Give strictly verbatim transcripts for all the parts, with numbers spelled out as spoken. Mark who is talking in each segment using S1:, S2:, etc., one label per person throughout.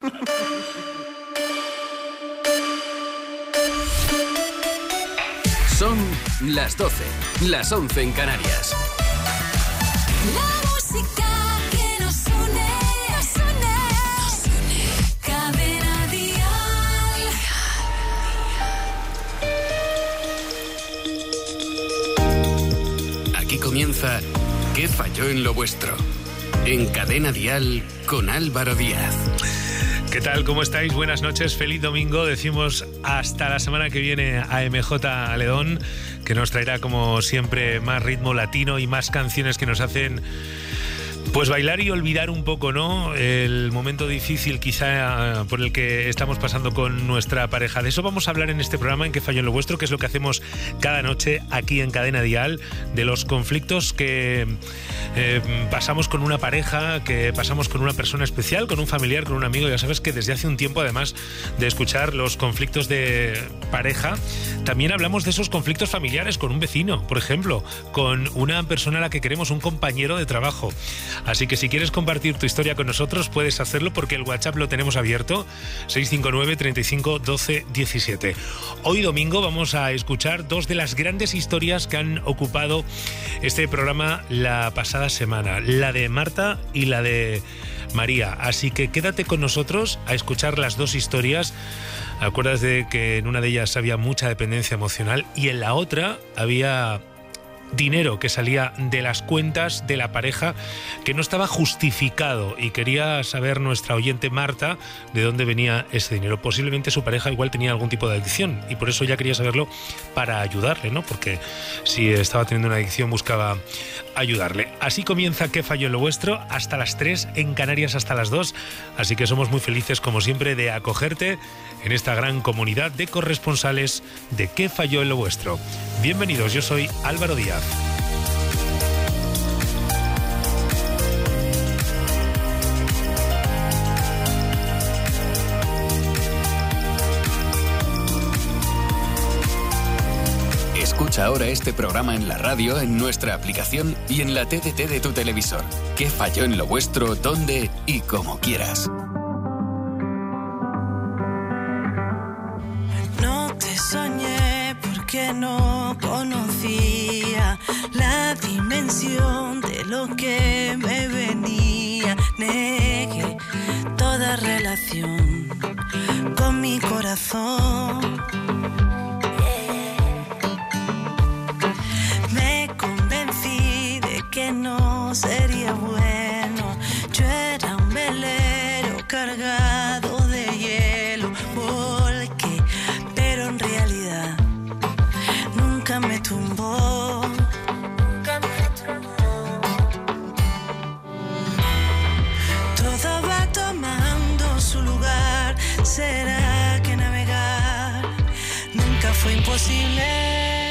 S1: Son las doce, las once en Canarias.
S2: La música que nos une, nos une, nos une. Cadena Dial.
S1: Aquí comienza ¿Qué falló en lo vuestro? En Cadena Dial con Álvaro Díaz.
S3: ¿Qué tal? ¿Cómo estáis? Buenas noches, feliz domingo. Decimos hasta la semana que viene a M J Ledón, que nos traerá como siempre más ritmo latino y más canciones que nos hacen pues bailar y olvidar un poco, ¿no? El momento difícil quizá por el que estamos pasando con nuestra pareja. De eso vamos a hablar en este programa, en ¿Qué falló en lo vuestro?, que es lo que hacemos cada noche aquí en Cadena Dial, de los conflictos que eh, pasamos con una pareja, que pasamos con una persona especial, con un familiar, con un amigo. Ya sabes que desde hace un tiempo, además de escuchar los conflictos de pareja, también hablamos de esos conflictos familiares con un vecino, por ejemplo, con una persona a la que queremos, un compañero de trabajo. Así que si quieres compartir tu historia con nosotros, puedes hacerlo porque el WhatsApp lo tenemos abierto, seis cinco nueve, treinta y cinco, doce, diecisiete. Hoy domingo vamos a escuchar dos de las grandes historias que han ocupado este programa la pasada semana, la de Marta y la de María. Así que quédate con nosotros a escuchar las dos historias. Acuérdate de que en una de ellas había mucha dependencia emocional y en la otra había dinero que salía de las cuentas de la pareja que no estaba justificado, y quería saber nuestra oyente Marta de dónde venía ese dinero. Posiblemente su pareja igual tenía algún tipo de adicción y por eso ya quería saberlo para ayudarle, ¿no? Porque si estaba teniendo una adicción buscaba ayudarle. Así comienza ¿Qué falló en lo vuestro? Hasta las tres, en Canarias hasta las dos, así que somos muy felices como siempre de acogerte en esta gran comunidad de corresponsales de ¿Qué falló en lo vuestro? Bienvenidos, yo soy Álvaro Díaz.
S1: Escucha ahora este programa en la radio, en nuestra aplicación y en la T D T de tu televisor. ¿Qué falló en lo vuestro? ¿Dónde? Y como quieras.
S4: No te soñé porque no conocía la dimensión de lo que me venía. Negué toda relación con mi corazón. Que no sería bueno. Yo era un velero cargado de hielo, volqué, pero en realidad nunca me tumbó. Nunca me tumbó. Todo va tomando su lugar. ¿Será que navegar nunca fue imposible?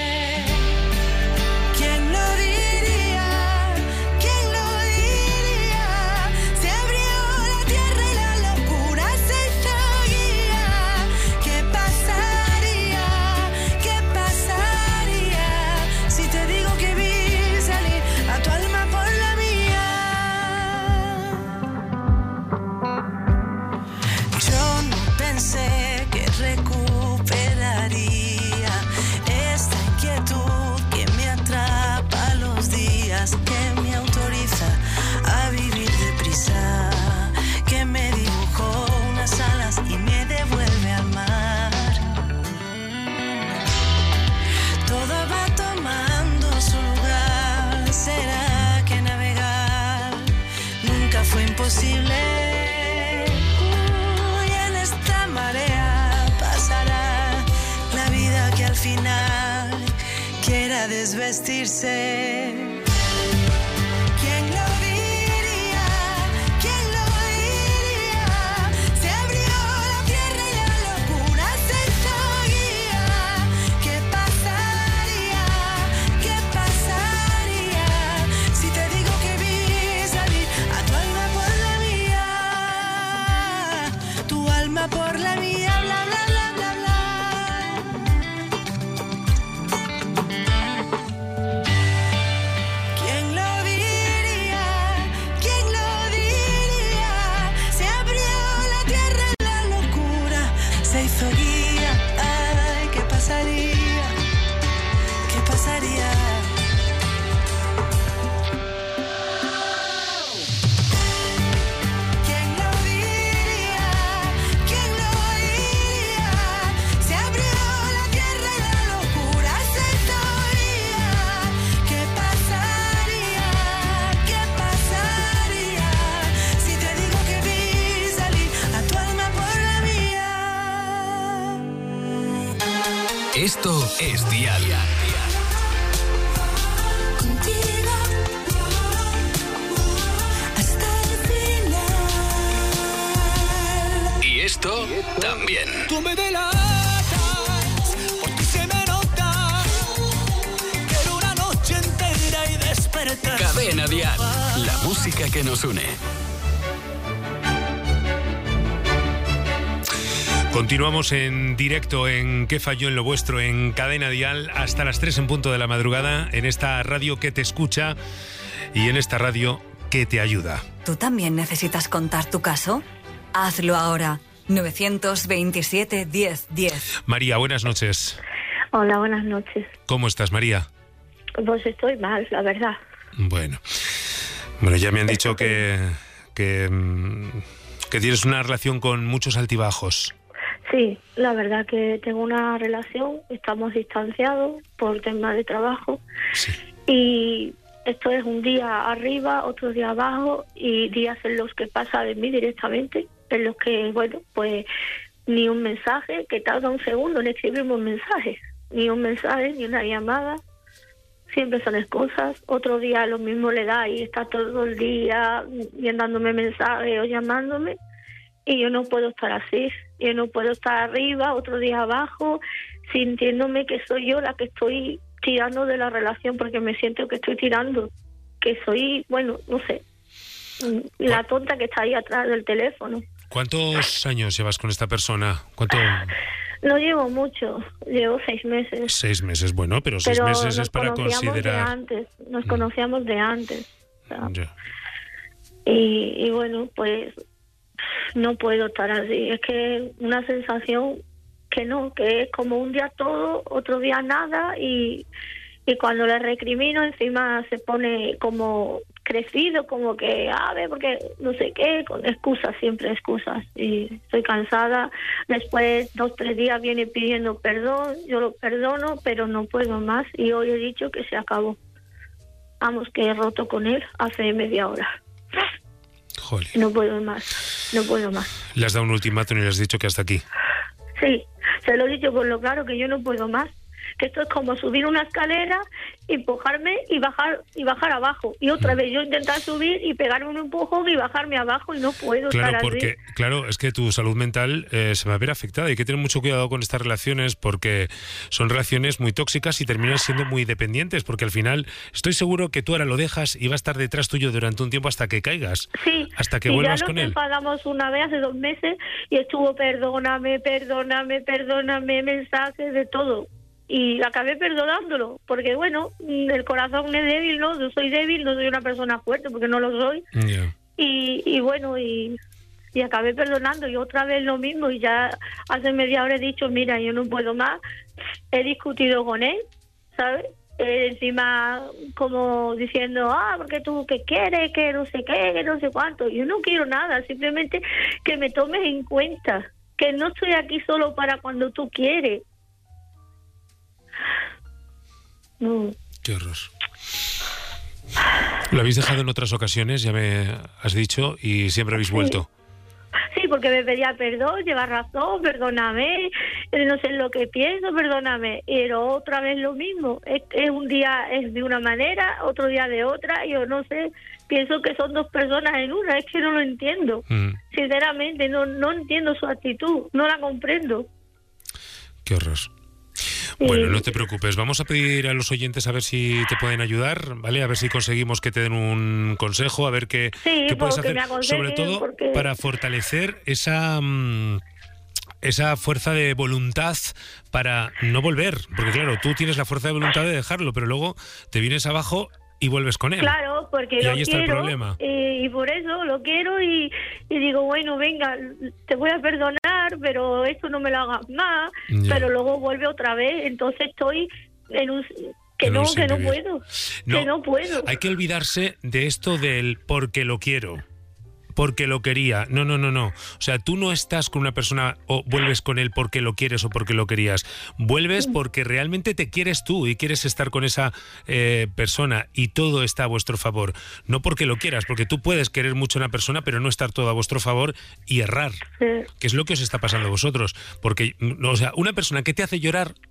S4: Que me autoriza a vivir deprisa, que me dibujó unas alas y me devuelve al mar. Todo va tomando su lugar. ¿Será que navegar nunca fue imposible? Uy, en esta marea pasará la vida que al final quiera desvestirse. Por la mía, bla, bla, bla, bla, bla. ¿Quién lo diría? ¿Quién lo diría? Se abrió la tierra
S1: Esto es Dial.
S2: Contigo hasta el final.
S1: Y esto también.
S5: Tú me delatas, por ti se me nota. Quiero una noche entera y despertar.
S1: Cadena Dial, la música que nos une.
S3: Continuamos en directo en ¿Qué falló en lo vuestro? En Cadena Dial hasta las tres en punto de la madrugada, en esta radio que te escucha y en esta radio que te ayuda.
S6: ¿Tú también necesitas contar tu caso? Hazlo ahora. nueve veintisiete, diez, diez.
S3: María, buenas noches.
S7: Hola, buenas noches.
S3: ¿Cómo estás, María?
S7: Pues estoy mal, la verdad.
S3: Bueno, bueno ya me han dicho que, que, mm, que tienes una relación con muchos altibajos.
S7: Sí, la verdad que tengo una relación, estamos distanciados por temas de trabajo.
S3: Sí.
S7: Y esto es un día arriba, otro día abajo, y días en los que pasa de mí directamente, en los que, bueno, pues ni un mensaje, que tarda un segundo en escribirme un mensaje, ni un mensaje, ni una llamada, siempre son excusas. Otro día lo mismo le da y está todo el día mandándome mensajes o llamándome, y yo no puedo estar así, yo no puedo estar arriba, otro día abajo, sintiéndome que soy yo la que estoy tirando de la relación, porque me siento que estoy tirando, que soy, bueno, no sé, la tonta que está ahí atrás del teléfono.
S3: ¿Cuántos años llevas con esta persona? ¿Cuánto?
S7: No llevo mucho, llevo seis meses.
S3: Seis meses, bueno, pero seis
S7: Pero
S3: meses
S7: nos
S3: es para
S7: conocíamos
S3: considerar...
S7: de antes, nos
S3: Mm.
S7: conocíamos de antes. O sea,
S3: Ya.
S7: y, y bueno, pues no puedo estar así. Es que una sensación que no, que es como un día todo, otro día nada, y, y cuando le recrimino encima se pone como crecido, como que, a ver, porque no sé qué, con excusas, siempre excusas, y estoy cansada. Después, dos, tres días viene pidiendo perdón, yo lo perdono, pero no puedo más, y hoy he dicho que se acabó. Vamos, que he roto con él hace media hora.
S3: Joder.
S7: No puedo más, no puedo más.
S3: Le has dado un ultimátum y le has dicho que hasta aquí.
S7: Sí, se lo he dicho por lo claro, que yo no puedo más. Que esto es como subir una escalera, empujarme y bajar y bajar abajo. Y otra vez yo intentar subir y pegarme un empujón y bajarme abajo, y no puedo
S3: Claro,
S7: estar
S3: porque,
S7: así.
S3: claro, es que tu salud mental eh, se va a ver afectada. Hay que tener mucho cuidado con estas relaciones, porque son relaciones muy tóxicas y terminan siendo muy dependientes, porque al final estoy seguro que tú ahora lo dejas y va a estar detrás tuyo durante un tiempo hasta que caigas,
S7: Sí,
S3: hasta que
S7: sí,
S3: vuelvas
S7: ya
S3: con
S7: nos
S3: él.
S7: enfadamos una vez hace dos meses y estuvo perdóname, perdóname, perdóname, mensajes de todo. Y acabé perdonándolo, porque bueno, el corazón es débil, ¿no? Yo soy débil, no soy una persona fuerte, porque no lo soy.
S3: Ya.
S7: Y, y bueno, y, y acabé perdonando, y otra vez lo mismo, y ya hace media hora he dicho, mira, yo no puedo más. He discutido con él, ¿sabes? Eh, encima como diciendo, ah, porque tú qué quieres, que no sé qué, que no sé cuánto. Yo no quiero nada, simplemente que me tomes en cuenta, que no estoy aquí solo para cuando tú quieres. No.
S3: Qué horror. Lo habéis dejado en otras ocasiones, ya me has dicho, y siempre habéis vuelto.
S7: Sí, porque me pedía perdón, lleva razón, perdóname, eh, no sé lo que pienso, perdóname. Pero otra vez lo mismo, es, es un día es de una manera, otro día de otra, yo no sé, pienso que son dos personas en una, es que no lo entiendo.
S3: Mm,
S7: Sinceramente, no, no entiendo su actitud, no la comprendo.
S3: qué horror. Bueno, no te preocupes, vamos a pedir a los oyentes a ver si te pueden ayudar, ¿vale? A ver si conseguimos que te den un consejo, a ver qué,
S7: Sí,
S3: qué puedes
S7: porque
S3: hacer,
S7: me aconsejen,
S3: sobre todo
S7: porque-
S3: para fortalecer esa mm, esa fuerza de voluntad para no volver, porque claro, tú tienes la fuerza de voluntad de dejarlo, pero luego te vienes abajo y vuelves con él.
S7: Claro, porque
S3: Y
S7: lo
S3: ahí está el
S7: quiero,
S3: problema.
S7: eh, y por eso lo quiero, y, y digo, bueno, venga, te voy a perdonar, pero esto no me lo hagas más,
S3: Ya.
S7: pero luego vuelve otra vez, entonces estoy en un... Que
S3: En un
S7: no,
S3: sin
S7: que no
S3: vivir.
S7: puedo,
S3: No,
S7: que no puedo.
S3: Hay que olvidarse de esto del porque lo quiero, porque lo quería. No, no, no, no. O sea, tú no estás con una persona o vuelves con él porque lo quieres o porque lo querías. Vuelves porque realmente te quieres tú y quieres estar con esa eh, persona, y todo está a vuestro favor. No porque lo quieras, porque tú puedes querer mucho a una persona pero no estar todo a vuestro favor y errar,
S7: Sí.
S3: que es lo que os está pasando a vosotros. Porque, o sea, una persona que te hace llorar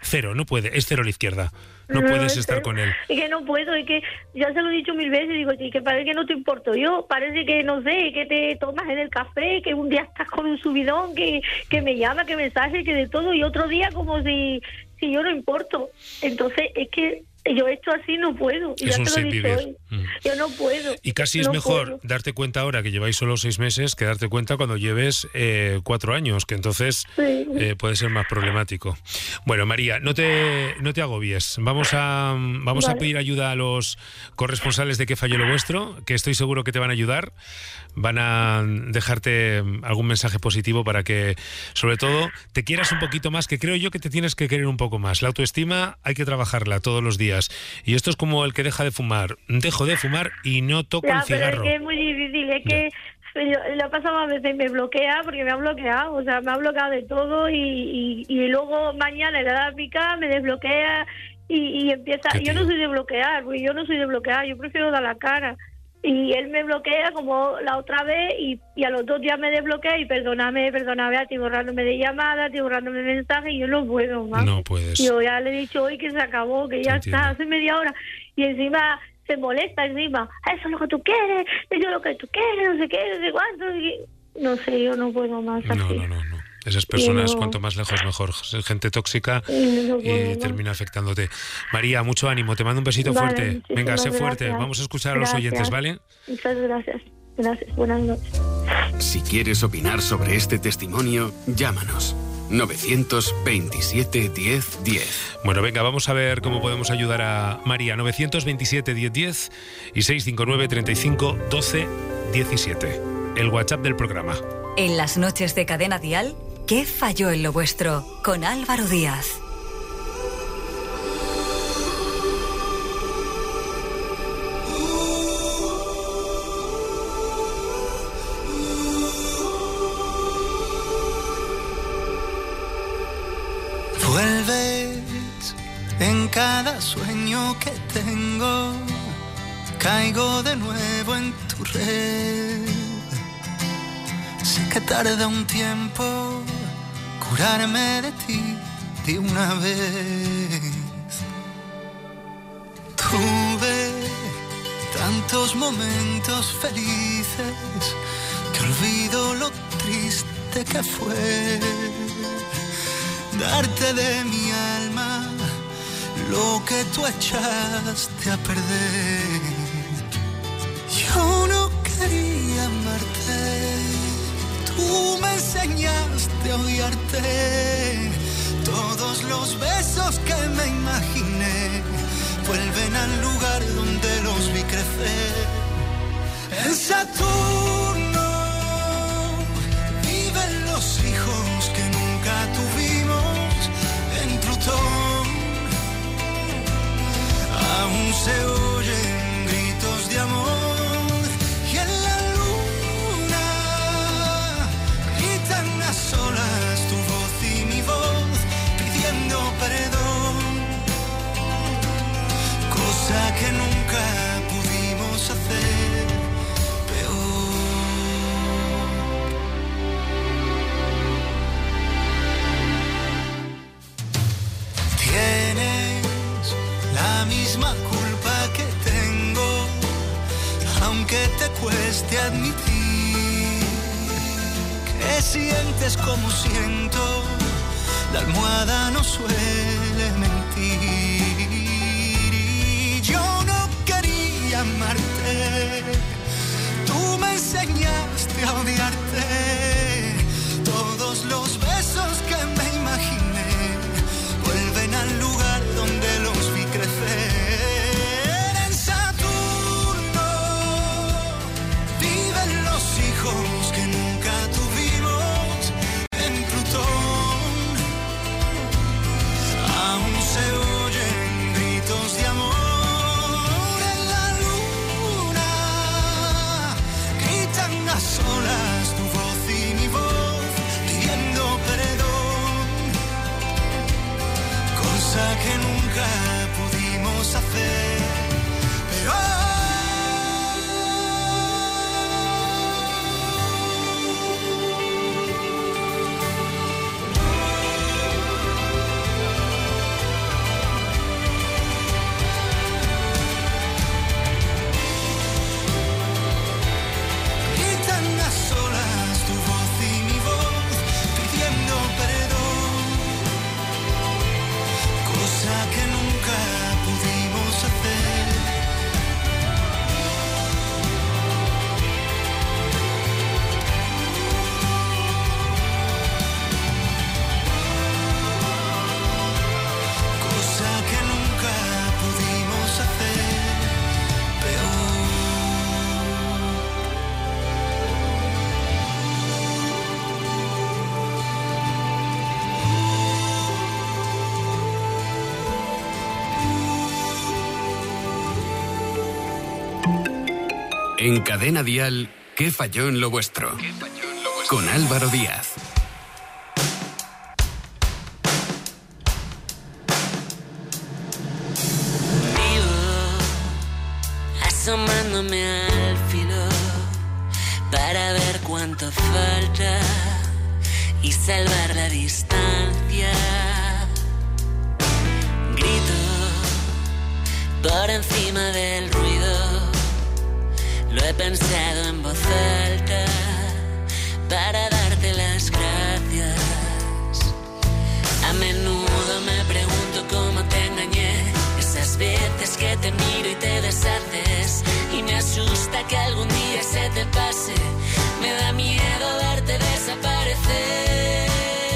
S3: cero, no puede, es cero a la izquierda. No, no puedes estar con él.
S7: Es que no puedo, es que ya se lo he dicho mil veces, digo, sí, que parece que no te importo yo, parece que, no sé, que te tomas en el café, que un día estás con un subidón, que, que me llama, que mensaje, que de todo, y otro día como si, si yo no importo. Entonces, es que yo esto así no puedo.
S3: Es
S7: ya
S3: un
S7: te lo he dicho hoy.
S3: Mm.
S7: Yo no puedo.
S3: Y casi es
S7: no
S3: mejor
S7: puedo.
S3: darte cuenta ahora que lleváis solo seis meses que darte cuenta cuando lleves eh, cuatro años, que entonces
S7: Sí.
S3: eh, puede ser más problemático. Bueno, María, no te no te agobies. Vamos a vamos
S7: Vale.
S3: a pedir ayuda a los corresponsales de Qué falló lo vuestro, que estoy seguro que te van a ayudar. Van a dejarte algún mensaje positivo para que, sobre todo, te quieras un poquito más, que creo yo que te tienes que querer un poco más. La autoestima hay que trabajarla todos los días. Y esto es como el que deja de fumar. Dejo de fumar y no toco
S7: Ya,
S3: el
S7: pero
S3: cigarro.
S7: es que es muy difícil, es que yo, lo he pasado a veces, me bloquea porque me ha bloqueado, o sea, me ha bloqueado de todo y, y, y luego mañana le da a picar, me desbloquea y, y empieza.
S3: Qué
S7: Yo
S3: tío.
S7: no soy de bloquear, porque yo no soy de bloquear, yo prefiero dar la cara. Y él me bloquea como la otra vez y, y a los dos días me desbloquea y perdóname, perdóname, estoy borrándome de llamadas, estoy borrándome de mensajes y yo no puedo más.
S3: No puedes.
S7: Yo ya le he dicho hoy que se acabó, que ya
S3: Entiendo.
S7: está, hace media hora. Y encima se molesta, encima, eso es lo que tú quieres, yo lo que tú quieres, no sé qué, no sé cuánto. y- No sé, yo no puedo más así.
S3: No, no, no, no. Esas personas,
S7: no.
S3: cuanto más lejos, mejor. Es gente tóxica
S7: Y no
S3: y
S7: puedo más.
S3: termina afectándote. María, mucho ánimo. Te mando un besito
S7: Vale,
S3: fuerte.
S7: muchísimas
S3: Venga, sé fuerte.
S7: gracias.
S3: Vamos a escuchar a los
S7: Gracias.
S3: oyentes, ¿vale?
S7: Muchas gracias. Gracias, buenas noches.
S1: Si quieres opinar sobre este testimonio, llámanos. novecientos veintisiete diez diez.
S3: Bueno, venga, vamos a ver cómo podemos ayudar a María. novecientos veintisiete diez diez y seiscientos cincuenta y nueve treinta y cinco doce diecisiete. El WhatsApp del programa.
S6: En las noches de Cadena Dial, ¿qué falló en lo vuestro? Con Álvaro Díaz.
S5: Vuelves en cada sueño que tengo, caigo de nuevo en tu red. Sé que tarda un tiempo curarme de ti de una vez. Tuve tantos momentos felices que olvido lo triste que fue darte de mi alma lo que tú echaste a perder. Yo no quería amarte, tú me enseñaste a odiarte. Todos los besos que me imaginé vuelven al lugar donde los vi crecer. En Saturno viven los hijos que nunca tuvimos. En Plutón aún se oyen gritos de amor. Y en la luna gritan a solas tu voz y mi voz pidiendo perdón, cosa que nunca pudimos hacer peor. Tienes la misma culpa que tengo, aunque te cueste admitir que sientes como siento. La almohada no suele mentir. Y yo no quería amarte, tú me enseñaste a odiarte. Todos los besos que me imaginé vuelven al lugar donde los vi crecer. En Saturno viven los hijos que nunca tuvimos. En Plutón aún se oyen gritos de amor. En la luna gritan a solas tu voz y mi voz
S1: En Cadena Dial, ¿qué falló en lo vuestro? Con Álvaro Díaz.
S8: Asomándome al filo para ver cuánto falta y salvar la distancia. Grito por encima del ruido, lo he pensado en voz alta para darte las gracias. A menudo me pregunto cómo te engañé, esas veces que te miro y te deshaces, y me asusta que algún día se te pase, me da miedo verte desaparecer,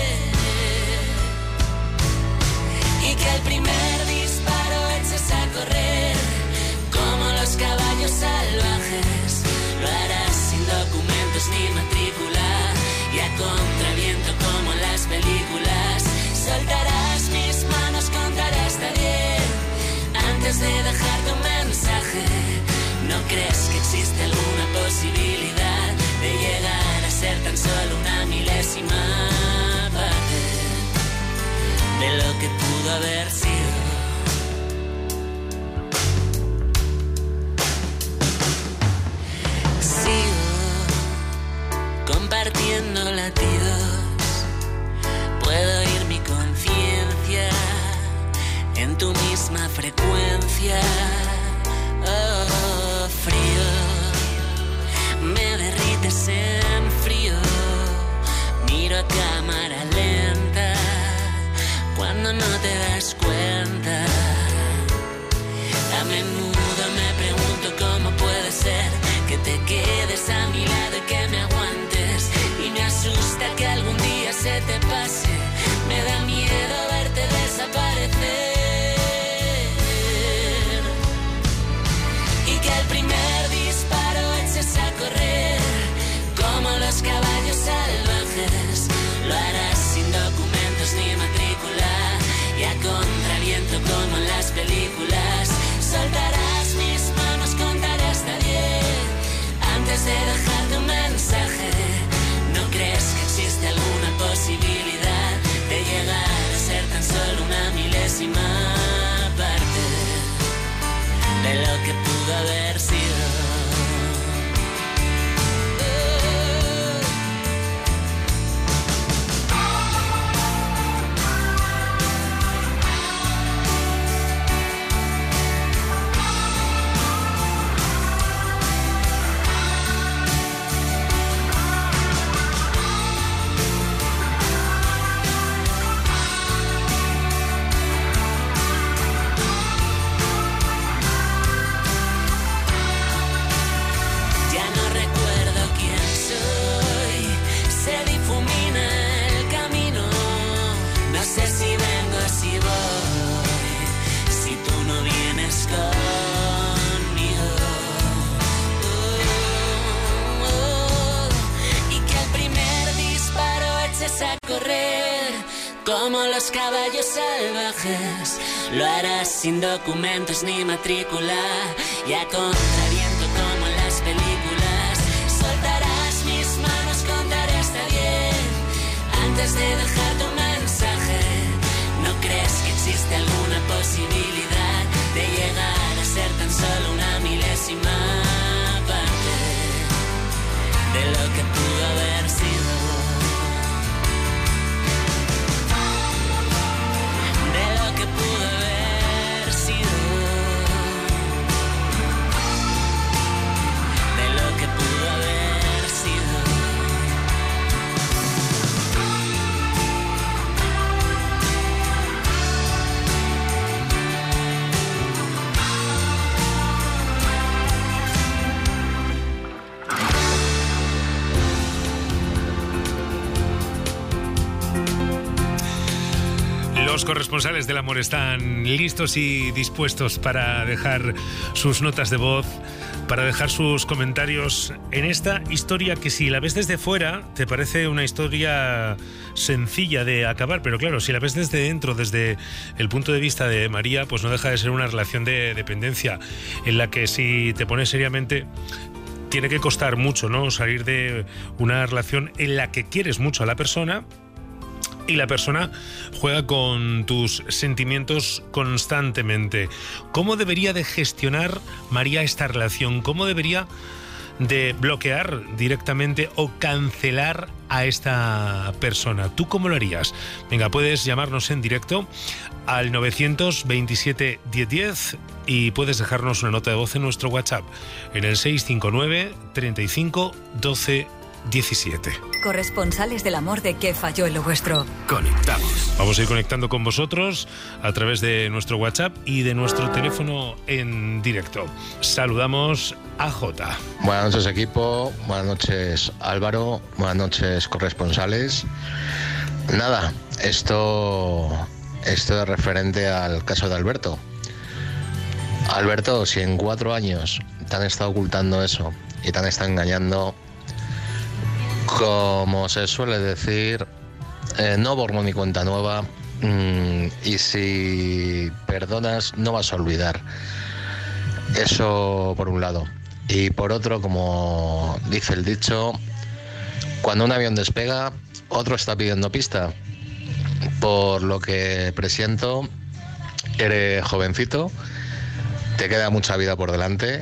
S8: y que el primer disparo eches a correr como los caballos salvajes, lo harás sin documentos ni matrícula y a contraviento como en las películas, soltarás mis manos, contarás hasta diez antes de dejarte un mensaje. ¿No crees que existe alguna posibilidad de llegar a ser tan solo una milésima parte de lo que pudo haber sido? Sigo compartiendo latidos, puedo oír mi conciencia en tu misma frecuencia. Oh, frío, me derrites en frío, miro a cámara lenta cuando no te das cuenta. A menudo me pregunto cómo puede ser que te quedes a mi lado y que me aguantes, y me asusta que algún día se te pase, me da miedo verte desaparecer, y que al primer disparo eches a correr como los caballos salvajes, lo harás sin documentos ni matrícula y a contraviento como en las películas, soltarás mis manos, contaré hasta diez antes de dejarte un mensaje. ¿No crees que existe alguna posibilidad de llegar a ser tan solo una milésima parte de lo que pudo haber sido? Como los caballos salvajes, lo harás sin documentos ni matrícula y a contraviento como en las películas, soltarás mis manos, contaré hasta diez antes de dejarte un mensaje. ¿No crees que existe alguna posibilidad de llegar a ser tan solo una milésima parte de lo que pudo haber sido? Que pudo haber sido, de lo que pudo haber sido.
S3: Los corresponsales del amor están listos y dispuestos para dejar sus notas de voz, para dejar sus comentarios en esta historia que, si la ves desde fuera, te parece una historia sencilla de acabar, pero claro, si la ves desde dentro, desde el punto de vista de María, pues no deja de ser una relación de dependencia en la que, si te pones seriamente, tiene que costar mucho, ¿no? Salir de una relación en la que quieres mucho a la persona y la persona juega con tus sentimientos constantemente. ¿Cómo debería de gestionar María esta relación? ¿Cómo debería de bloquear directamente o cancelar a esta persona? ¿Tú cómo lo harías? Venga, puedes llamarnos en directo al nueve veintisiete diez diez y puedes dejarnos una nota de voz en nuestro WhatsApp en el seis cinco nueve, treinta y cinco, doce diecisiete.
S6: Corresponsales del amor de ¿Qué falló en lo vuestro?
S1: Conectamos.
S3: Vamos a ir conectando con vosotros a través de nuestro WhatsApp y de nuestro teléfono en directo. Saludamos a Jota.
S9: Buenas noches, equipo. Buenas noches, Álvaro. Buenas noches, corresponsales. Nada, esto, esto es referente al caso de Alberto. Alberto, si en cuatro años te han estado ocultando eso y te han estado engañando, como se suele decir, eh, no borro ni cuenta nueva, mmm, y si perdonas no vas a olvidar. Eso por un lado. Y por otro, como dice el dicho, cuando un avión despega, otro está pidiendo pista. Por lo que presiento, eres jovencito, te queda mucha vida por delante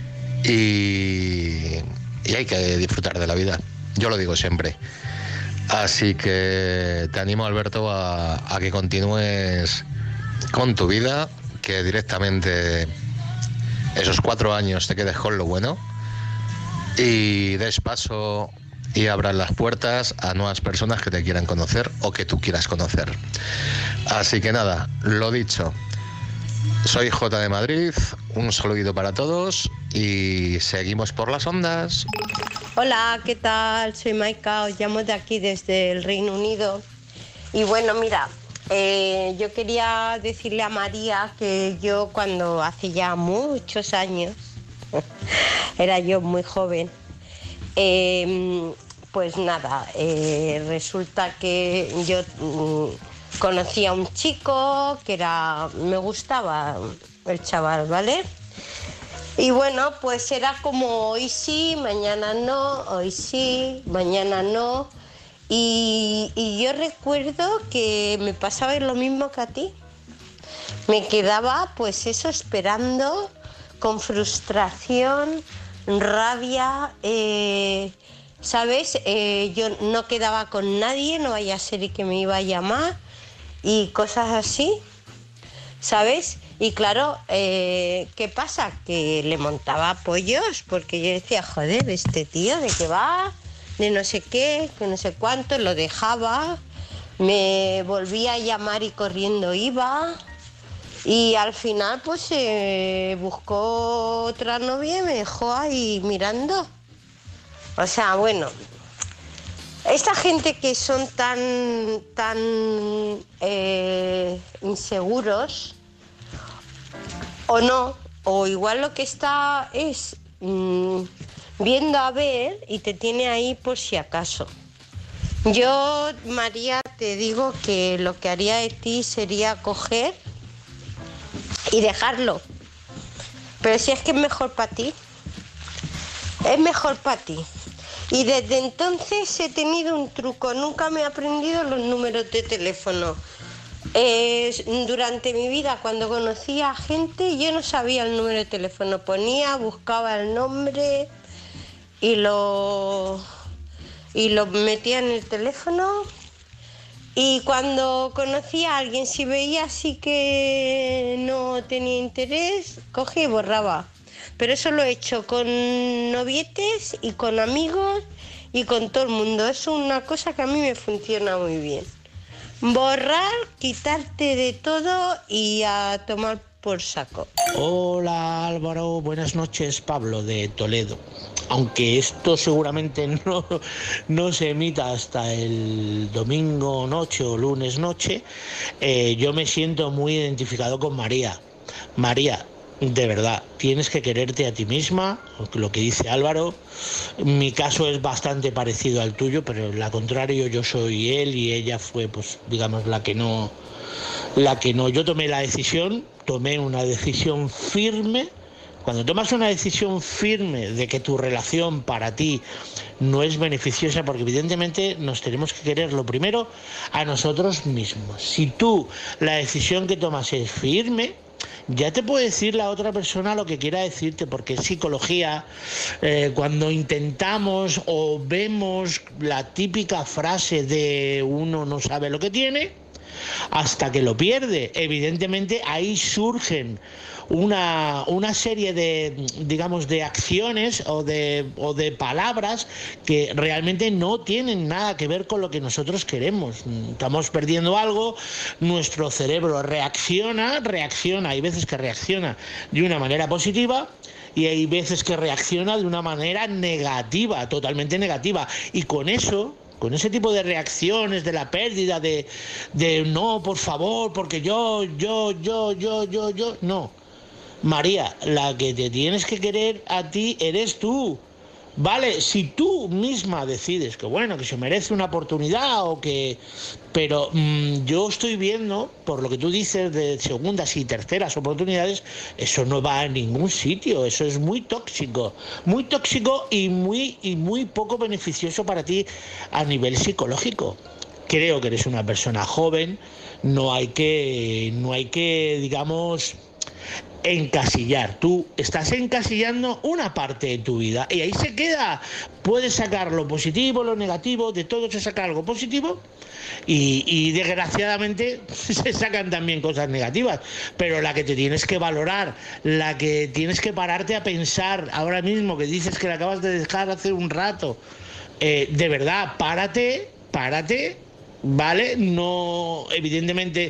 S9: y, y hay que disfrutar de la vida. Yo lo digo siempre. Así que te animo, Alberto, a, a que continúes con tu vida, que directamente esos cuatro años te quedes con lo bueno y des paso y abras las puertas a nuevas personas que te quieran conocer o que tú quieras conocer. Así que nada, lo dicho. Soy J de Madrid, un saludo para todos y seguimos por las ondas.
S10: Hola, ¿qué tal? Soy Maika, os llamo de aquí desde el Reino Unido. Y bueno, mira, eh, yo quería decirle a María que yo cuando hace ya muchos años, era yo muy joven, eh, pues nada, eh, resulta que yo mm, conocí a un chico que era, me gustaba el chaval, ¿vale? Y bueno, pues era como hoy sí, mañana no, hoy sí, mañana no. Y, y yo recuerdo que me pasaba lo mismo que a ti. Me quedaba pues eso esperando con frustración, rabia, eh, ¿sabes? Eh, yo no quedaba con nadie, no vaya a ser que me iba a llamar y cosas así, ¿sabes? Y claro, eh, ¿qué pasa? Que le montaba pollos porque yo decía, joder, este tío, ¿de qué va? De no sé qué, que no sé cuánto, lo dejaba, me volvía a llamar y corriendo iba y al final pues eh, buscó otra novia y me dejó ahí mirando. O sea, bueno, esta gente que son tan, tan eh, inseguros, o no, o igual lo que está es mmm, viendo a ver y te tiene ahí por si acaso. Yo, María, te digo que lo que haría de ti sería coger y dejarlo. Pero si es que es mejor para ti, es mejor para ti. Y desde entonces he tenido un truco, nunca me he aprendido los números de teléfono. Eh, durante mi vida, cuando conocía a gente, yo no sabía el número de teléfono. Ponía, buscaba el nombre y lo, y lo metía en el teléfono. Y cuando conocía a alguien, si veía así que no tenía interés, cogía y borraba. Pero eso lo he hecho con novietes y con amigos y con todo el mundo. Es una cosa que a mí me funciona muy bien. Borrar, quitarte de todo y a tomar por saco.
S11: Hola Álvaro, buenas noches, Pablo de Toledo. Aunque esto seguramente no, no se emita hasta el domingo noche o lunes noche, eh, yo me siento muy identificado con María. María, de verdad, tienes que quererte a ti misma, lo que dice Álvaro. Mi caso es bastante parecido al tuyo, pero al contrario, yo soy él y ella fue, pues, digamos, la que no, la que no. Yo tomé la decisión, tomé una decisión firme Cuando tomas una decisión firme de que tu relación para ti no es beneficiosa, porque evidentemente nos tenemos que querer lo primero a nosotros mismos. Si tú la decisión que tomas es firme, ya te puede decir la otra persona lo que quiera decirte, porque en psicología, eh, cuando intentamos o vemos la típica frase de uno no sabe lo que tiene hasta que lo pierde, evidentemente ahí surgen una, una serie de, digamos, de acciones o de, o de palabras que realmente no tienen nada que ver con lo que nosotros queremos. Estamos perdiendo algo, nuestro cerebro reacciona, reacciona, hay veces que reacciona de una manera positiva y hay veces que reacciona de una manera negativa, totalmente negativa, y con eso... Con ese tipo de reacciones de la pérdida, de, de no, por favor, porque yo, yo, yo, yo, yo, yo, no. María, la que te tienes que querer a ti eres tú. Vale, si tú misma decides que bueno, que se merece una oportunidad o que... Pero mmm, yo estoy viendo, por lo que tú dices de segundas y terceras oportunidades, eso no va a ningún sitio, eso es muy tóxico, muy tóxico y muy, y muy poco beneficioso para ti a nivel psicológico. Creo que eres una persona joven, no hay que, no hay que, digamos... encasillar. Tú estás encasillando una parte de tu vida y ahí se queda. Puedes sacar lo positivo, lo negativo, de todo se saca algo positivo y, y desgraciadamente se sacan también cosas negativas, pero la que te tienes que valorar, la que tienes que pararte a pensar ahora mismo, que dices que la acabas de dejar hace un rato, eh, de verdad, párate, párate, ¿vale? No, evidentemente...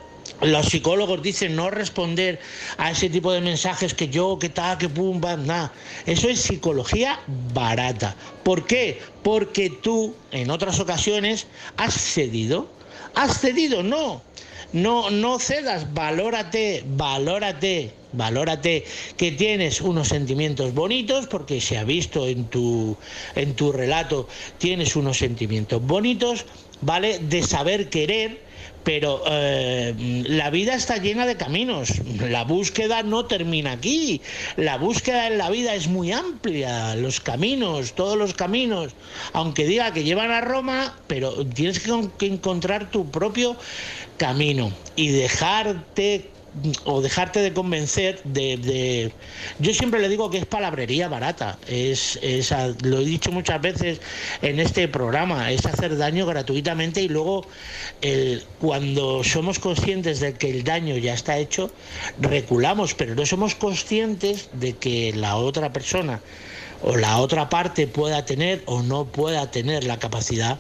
S11: Los psicólogos dicen no responder a ese tipo de mensajes que yo, que tal, que pum, bam, nada. Eso es psicología barata. ¿Por qué? Porque tú, en otras ocasiones, has cedido. ¿Has cedido? No. No, no cedas. Valórate, valórate, valórate que tienes unos sentimientos bonitos, porque se ha visto en tu, en tu relato, tienes unos sentimientos bonitos, ¿vale? De saber querer. Pero eh, la vida está llena de caminos, la búsqueda no termina aquí, la búsqueda en la vida es muy amplia, los caminos, todos los caminos, aunque diga que llevan a Roma, pero tienes que, que encontrar tu propio camino y dejarte... o dejarte de convencer de, de... Yo siempre le digo que es palabrería barata, es, es, lo he dicho muchas veces en este programa, es hacer daño gratuitamente y luego el, cuando somos conscientes de que el daño ya está hecho, reculamos, pero no somos conscientes de que la otra persona o la otra parte pueda tener o no pueda tener la capacidad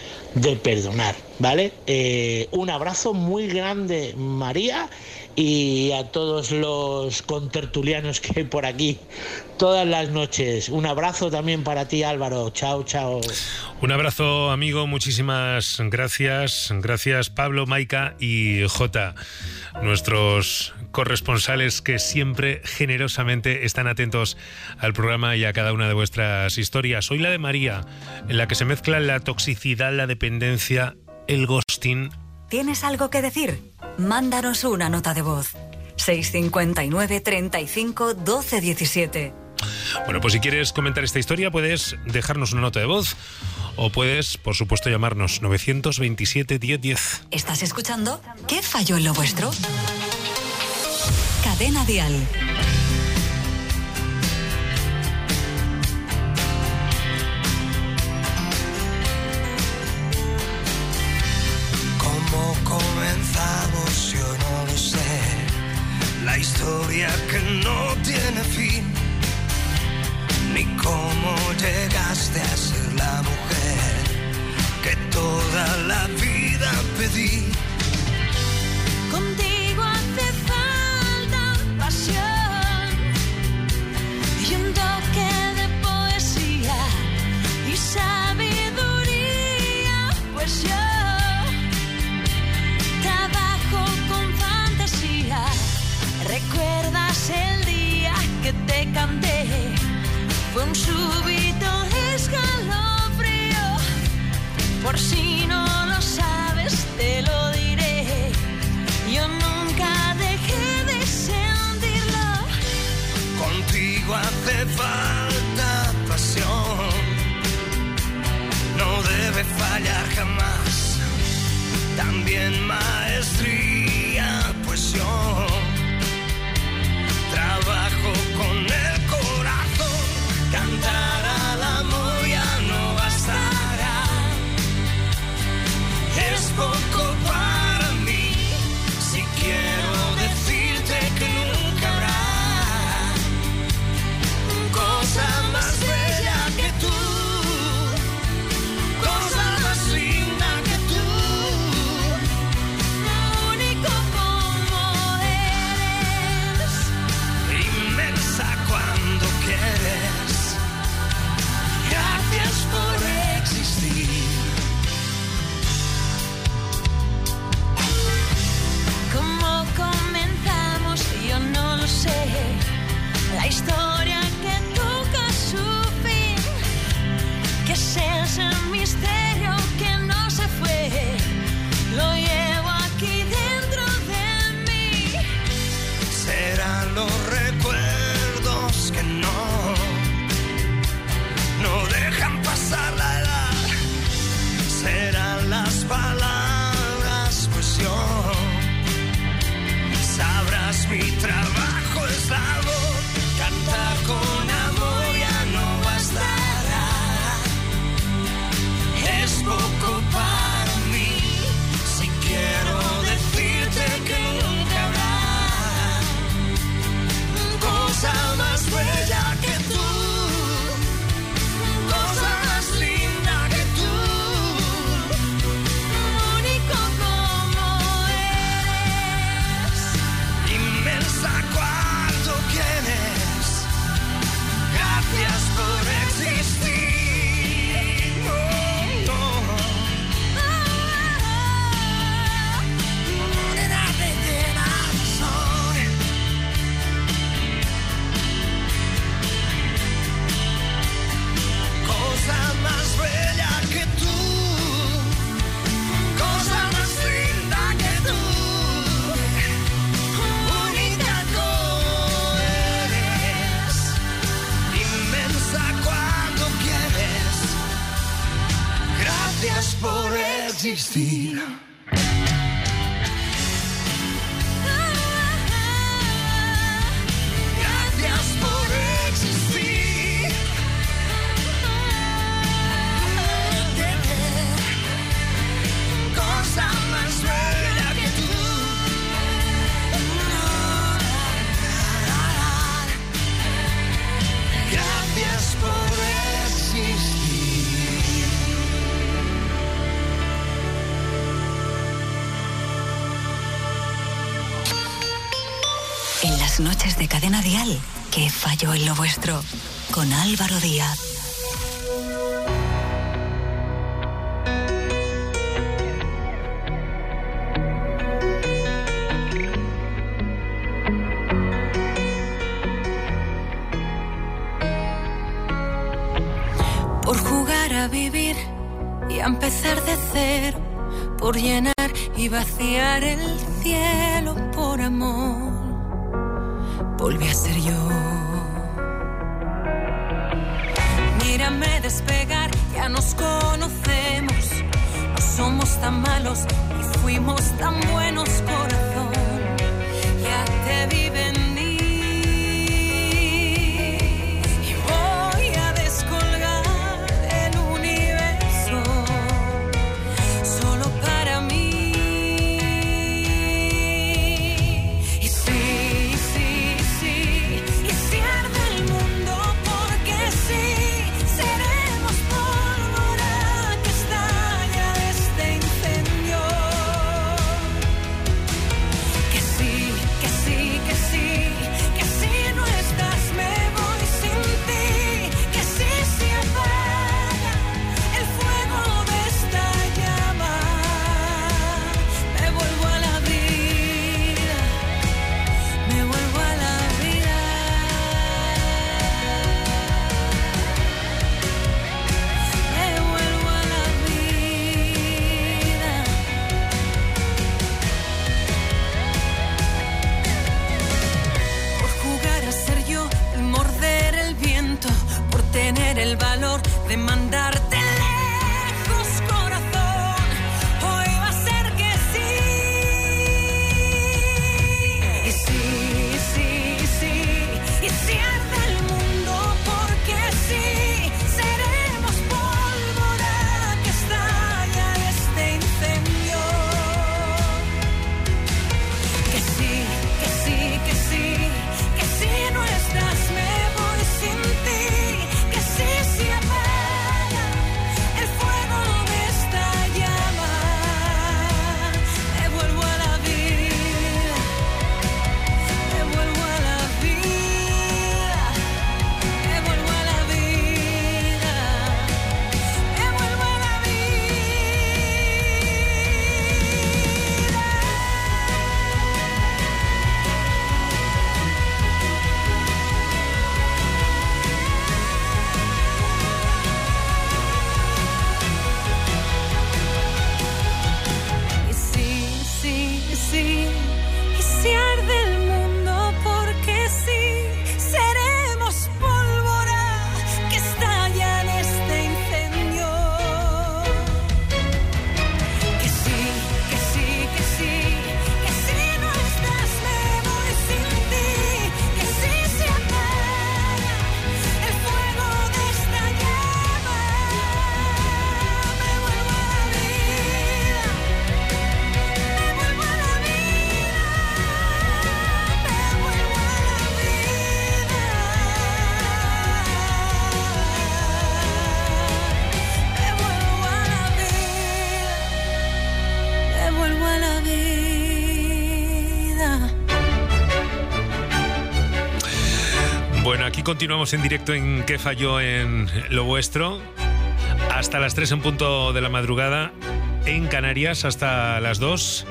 S11: de perdonar, ¿vale? Eh, un abrazo muy grande, María, y a todos los contertulianos que hay por aquí todas las noches. Un abrazo también para ti, Álvaro. Chao, chao.
S3: Un abrazo, amigo. Muchísimas gracias. Gracias, Pablo, Maika y Jota, nuestros corresponsales que siempre generosamente están atentos al programa y a cada una de vuestras historias. Hoy la de María, en la que se mezclan la toxicidad, la dependencia, el ghosting.
S6: ¿Tienes algo que decir? Mándanos una nota de voz. seis cinco nueve, treinta y cinco, doce diecisiete.
S3: Bueno, pues si quieres comentar esta historia puedes dejarnos una nota de voz o puedes, por supuesto, llamarnos nueve dos siete, diez diez.
S6: ¿Estás escuchando? ¿Qué falló en lo vuestro? Cadena Dial.
S5: ¿Cómo comenzamos? Yo no lo sé. La historia que no tiene fin. Ni cómo llegaste a ser la mujer que toda la vida pedí.
S2: Contigo hace falta pasión y un toque de poesía y sabiduría, pues yo trabajo con fantasía. ¿Recuerdas el día que te canté? Fue un súbito escalofrío. Por si no lo sabes, te lo diré. Yo nunca dejé de sentirlo.
S5: Con
S12: fallar jamás. También maestría, pues yo trabajo con el corazón. Cantar al amor ya no bastará. Es poco para mí si quiero decirte que nunca habrá cosa más bella que tú.
S2: La historia que toca su fin, que es ese misterio que no se fue, lo llevo aquí dentro de mí.
S12: Serán los recuerdos que no, no dejan pasar la edad. Serán las palabras, pues yo sabrás mi trabajo es la voz. Cantar con amor ya no bastará. Es poco para mí si quiero decirte que nunca habrá cosa más bella que tú. Por existir. Gracias por existir. Cosa más bella que tú. Gracias por existir.
S6: En las noches de Cadena Dial, ¿qué falló en lo vuestro? Con Álvaro Díaz.
S2: Por jugar a vivir y a empezar de cero, por llenar y vaciar el cielo por amor. Volví a ser yo. Mírame despegar, ya nos conocemos. No somos tan malos y fuimos tan buenos, corazón. Ya te vi venir y voy a descolgar el universo solo para mí. Y sí, sí, sí, y si arde el mundo, porque sí, seremos pólvora que estalla de este incendio. Que sí, que sí, que sí.
S3: Bueno, aquí continuamos en directo en ¿Qué falló en lo vuestro? Hasta las tres en punto de la madrugada, en Canarias hasta las dos.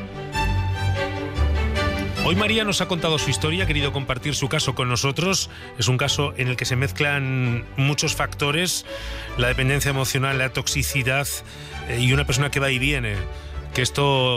S3: Hoy María nos ha contado su historia, ha querido compartir su caso con nosotros. Es un caso en el que se mezclan muchos factores, la dependencia emocional, la toxicidad eh, y una persona que va y viene, que esto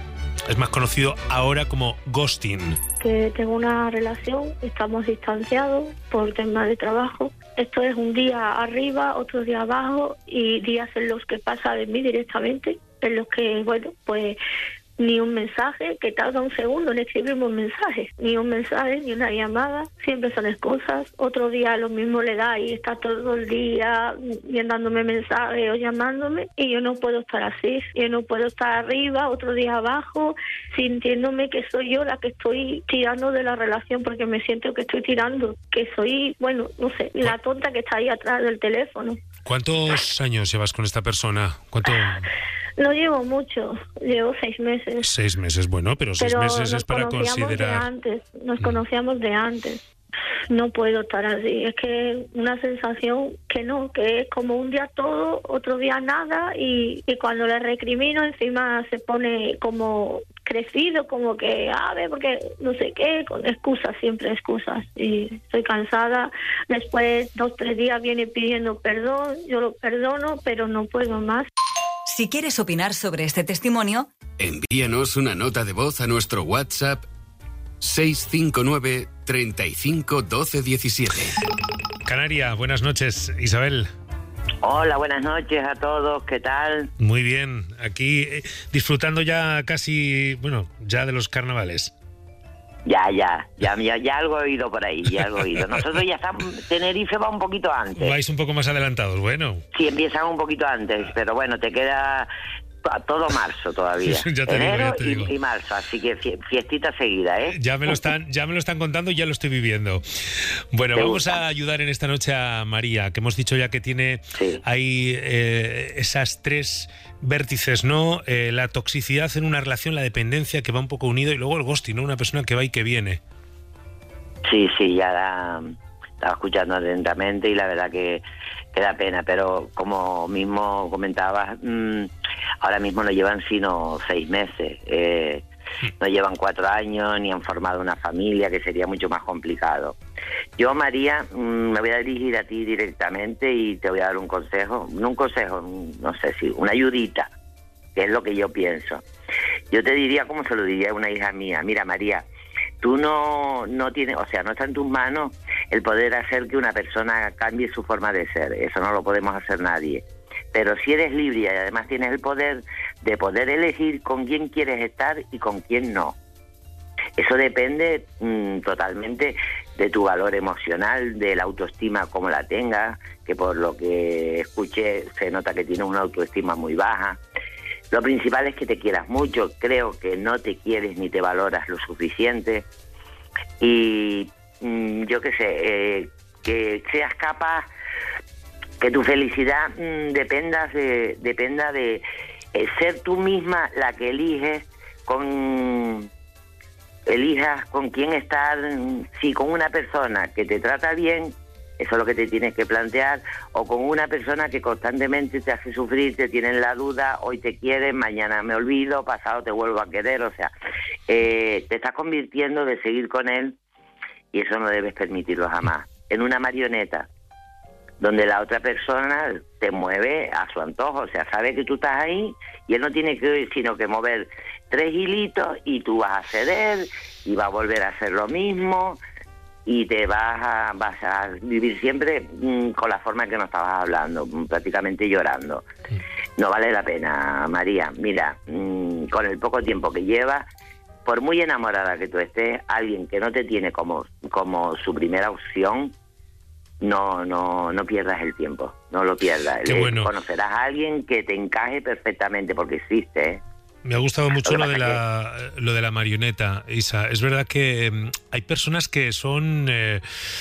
S3: es más conocido ahora como ghosting.
S7: Que tengo una relación, estamos distanciados por temas de trabajo. Esto es un día arriba, otro día abajo y días en los que pasa de mí directamente, en los que, bueno, pues ni un mensaje, que tarda un segundo en escribirme un mensaje, ni un mensaje, ni una llamada, siempre son excusas. Otro día lo mismo le da y está todo el día dándome mensajes o llamándome y yo no puedo estar así, yo no puedo estar arriba, otro día abajo, sintiéndome que soy yo la que estoy tirando de la relación porque me siento que estoy tirando, que soy, bueno, no sé, la tonta que está ahí atrás del teléfono.
S3: ¿Cuántos años llevas con esta persona? ¿Cuánto...?
S7: No llevo mucho, llevo seis meses.
S3: Seis meses, bueno, pero seis
S7: pero
S3: meses es para considerar...
S7: De antes, nos conocíamos de antes. No puedo estar así, es que una sensación que no, que es como un día todo, otro día nada, y, y cuando le recrimino encima se pone como crecido, como que, a ver, porque no sé qué, con excusas, siempre excusas, y estoy cansada. Después, dos, tres días viene pidiendo perdón, yo lo perdono, pero no puedo más.
S6: Si quieres opinar sobre este testimonio,
S1: envíanos una nota de voz a nuestro WhatsApp seis cinco nueve, treinta y cinco, doce, diecisiete.
S3: Canaria, buenas noches, Isabel.
S13: Hola, buenas noches a todos, ¿qué tal?
S3: Muy bien, aquí eh, disfrutando ya casi, bueno, ya de los carnavales.
S13: Ya, ya, ya, ya, ya algo he oído por ahí, ya algo he oído. Nosotros ya estamos, Tenerife va un poquito antes.
S3: Vais un poco más adelantados, bueno.
S13: Sí, empiezan un poquito antes, pero bueno, te queda todo marzo todavía.
S3: Ya te
S13: Enero
S3: digo, ya te
S13: y,
S3: digo.
S13: y marzo, así que fiestita seguida, ¿eh?
S3: Ya me lo están, ya me lo están contando y ya lo estoy viviendo. Bueno,
S13: ¿Te
S3: vamos
S13: gusta?
S3: a ayudar en esta noche a María, que hemos dicho ya que tiene
S13: Sí.
S3: ahí eh, esas tres vértices, ¿no? Eh, la toxicidad en una relación, la dependencia que va un poco unido y luego el ghosting, ¿no? Una persona que va y que viene.
S13: Sí, sí, ya la, estaba escuchando atentamente y la verdad que, que da pena, pero como mismo comentabas, mmm, ahora mismo no llevan sino seis meses, eh, no llevan cuatro años ni han formado una familia, que sería mucho más complicado. Yo, María, mmm, me voy a dirigir a ti directamente y te voy a dar un consejo, no un consejo, no sé si, una ayudita, que es lo que yo pienso. Yo te diría como se lo diría a una hija mía: mira, María, tú no, no tienes, o sea, no está en tus manos el poder hacer que una persona cambie su forma de ser. Eso no lo podemos hacer nadie. Pero si eres libre y además tienes el poder de poder elegir con quién quieres estar y con quién no. Eso depende mmm, totalmente de tu valor emocional, de la autoestima como la tengas, que por lo que escuché se nota que tienes una autoestima muy baja. Lo principal es que te quieras mucho. Creo que no te quieres ni te valoras lo suficiente. Y mmm, yo qué sé, eh, que seas capaz, que tu felicidad mmm, dependa de, dependa de eh, ser tú misma la que eliges con... elijas con quién estar, si con una persona que te trata bien, eso es lo que te tienes que plantear, o con una persona que constantemente te hace sufrir, te tiene en la duda, hoy te quieres, mañana me olvido, pasado te vuelvo a querer, o sea, eh, te estás convirtiendo de seguir con él, y eso no debes permitirlo jamás, en una marioneta, donde la otra persona te mueve a su antojo, o sea, sabe que tú estás ahí, y él no tiene que sino que mover tres hilitos, y tú vas a ceder, y va a volver a hacer lo mismo, y te vas a, vas a vivir siempre mmm, con la forma que nos estabas hablando, prácticamente llorando. No vale la pena, María. Mira, mmm, con el poco tiempo que llevas, por muy enamorada que tú estés, alguien que no te tiene como, como su primera opción, no, no, no pierdas el tiempo, no lo pierdas.
S3: Qué bueno.
S13: Conocerás a alguien que te encaje perfectamente, porque existe, ¿eh?
S3: Me ha gustado mucho lo de la lo de la marioneta, Isa. Es verdad que eh, hay personas que son eh,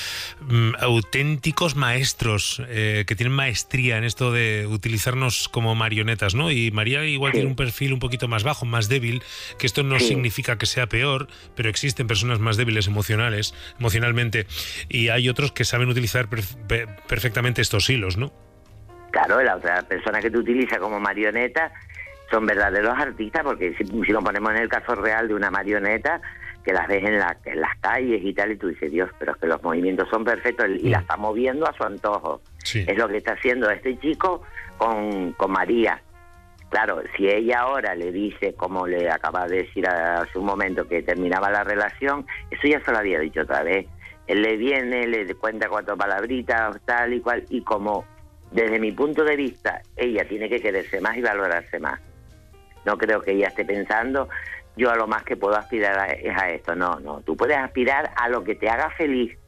S3: auténticos maestros, eh, que tienen maestría en esto de utilizarnos como marionetas, ¿no? Y María igual sí. tiene un perfil un poquito más bajo, más débil, que esto no sí. significa que sea peor, pero existen personas más débiles emocionales, emocionalmente, y hay otros que saben utilizar perf- perfectamente estos hilos, ¿no?
S13: Claro, la otra persona que te utiliza como marioneta son verdaderos artistas, porque si, si nos ponemos en el caso real de una marioneta, que las ves en, la, en las calles y tal, y tú dices, Dios, pero es que los movimientos son perfectos y mm. la está moviendo a su antojo. Sí. Es lo que está haciendo este chico con, con María. Claro, si ella ahora le dice, como le acaba de decir hace un momento, que terminaba la relación, eso ya se lo había dicho otra vez. Él le viene, le cuenta cuatro palabritas, tal y cual, y como desde mi punto de vista, ella tiene que quererse más y valorarse más. No creo que ella esté pensando, yo a lo más que puedo aspirar a, es a esto. No, no, tú puedes aspirar a lo que te haga feliz.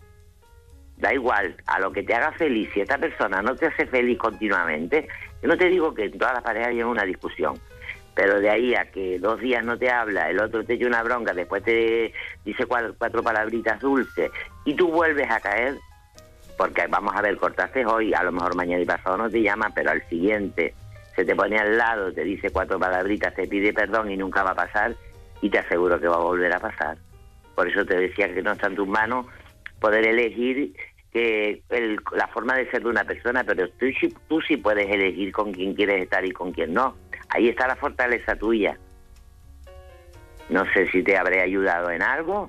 S13: Da igual, a lo que te haga feliz. Si esta persona no te hace feliz continuamente, yo no te digo que en todas las parejas haya una discusión, pero de ahí a que dos días no te habla, el otro te echa una bronca, después te dice cuatro, cuatro palabritas dulces y tú vuelves a caer, porque vamos a ver, cortaste hoy, a lo mejor mañana y pasado no te llama, pero al siguiente se te pone al lado, te dice cuatro palabritas, te pide perdón y nunca va a pasar, y te aseguro que va a volver a pasar. Por eso te decía que no está en tus manos poder elegir que el, la forma de ser de una persona, pero tú, tú sí puedes elegir con quién quieres estar y con quién no. Ahí está la fortaleza tuya. No sé si te habré ayudado en algo.